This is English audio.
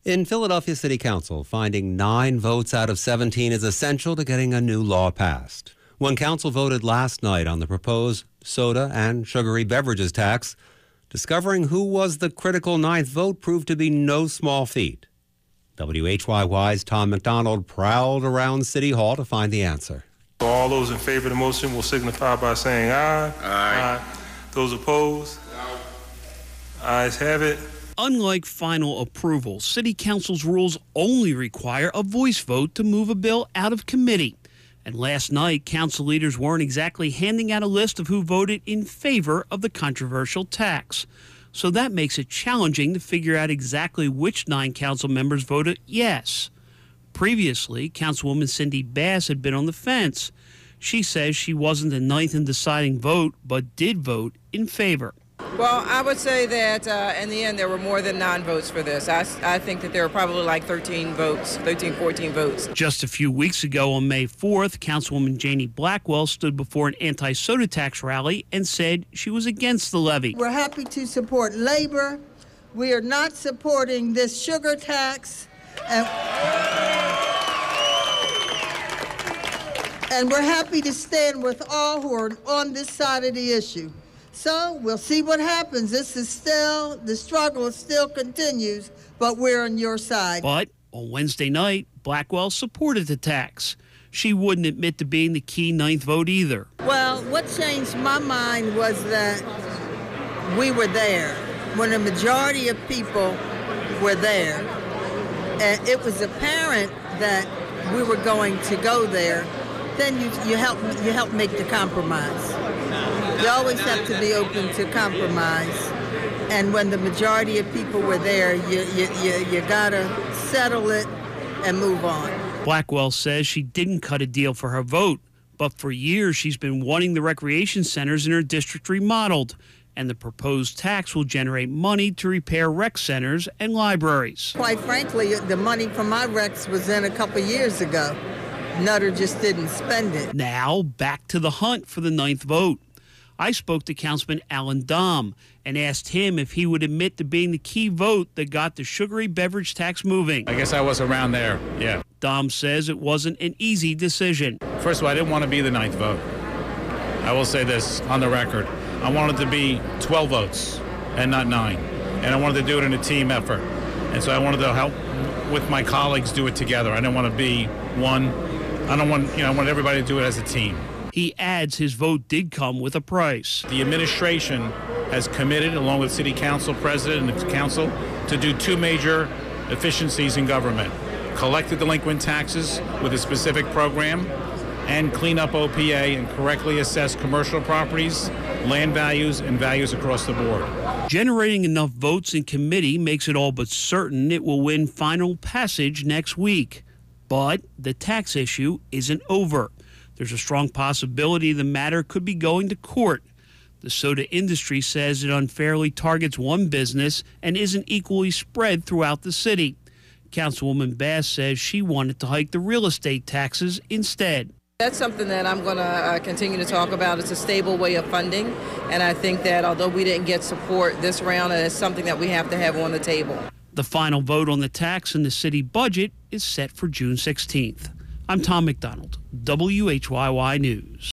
In Philadelphia City Council, finding 9 votes out of 17 is essential to getting a new law passed. When council voted last night on the proposed soda and sugary beverages tax, discovering who was the critical 9th vote proved to be no small feat. WHYY's Tom McDonald prowled around City Hall to find the answer. All those in favor of the motion will signify by saying aye. Aye. Those opposed? No. Ayes have it. Unlike final approval, City Council's rules only require a voice vote to move a bill out of committee. And last night, council leaders weren't exactly handing out a list of who voted in favor of the controversial tax. So that makes it challenging to figure out exactly which 9 council members voted yes. Previously, Councilwoman Cindy Bass had been on the fence. She says she wasn't the 9th in deciding vote, but did vote in favor. Well, I would say that in the end there were more than 9 votes for this. I think that there were probably like 14 votes. Just a few weeks ago on May 4th, Councilwoman Janie Blackwell stood before an anti-soda tax rally and said she was against the levy. We're happy to support labor. We are not supporting this sugar tax. And we're happy to stand with all who are on this side of the issue. So we'll see what happens. The struggle still continues, but we're on your side. But on Wednesday night, Blackwell supported the tax. She wouldn't admit to being the key 9th vote either. Well, what changed my mind was that we were there when a majority of people were there. And it was apparent that we were going to go there. Then you help make the compromise. You always have to be open to compromise. And when the majority of people were there, you gotta settle it and move on. Blackwell says she didn't cut a deal for her vote, but for years she's been wanting the recreation centers in her district remodeled, and the proposed tax will generate money to repair rec centers and libraries. Quite frankly, the money from my recs was in a couple years ago. Nutter just didn't spend it. Now, back to the hunt for the 9th vote. I spoke to Councilman Alan Dom and asked him if he would admit to being the key vote that got the sugary beverage tax moving. I guess I was around there, yeah. Dom says it wasn't an easy decision. First of all, I didn't want to be the 9th vote. I will say this on the record. I wanted to be 12 votes and not 9. And I wanted to do it in a team effort. And so I wanted to help with my colleagues do it together. I didn't want to be one. I want everybody to do it as a team. He adds his vote did come with a price. The administration has committed, along with City Council President and the Council, to do 2 major efficiencies in government. Collect the delinquent taxes with a specific program and clean up OPA and correctly assess commercial properties, land values, and values across the board. Generating enough votes in committee makes it all but certain it will win final passage next week. But the tax issue isn't over. There's a strong possibility the matter could be going to court. The soda industry says it unfairly targets one business and isn't equally spread throughout the city. Councilwoman Bass says she wanted to hike the real estate taxes instead. That's something that I'm going to continue to talk about. It's a stable way of funding, and I think that although we didn't get support this round, it's something that we have to have on the table. The final vote on the tax in the city budget is set for June 16th. I'm Tom McDonald, WHYY News.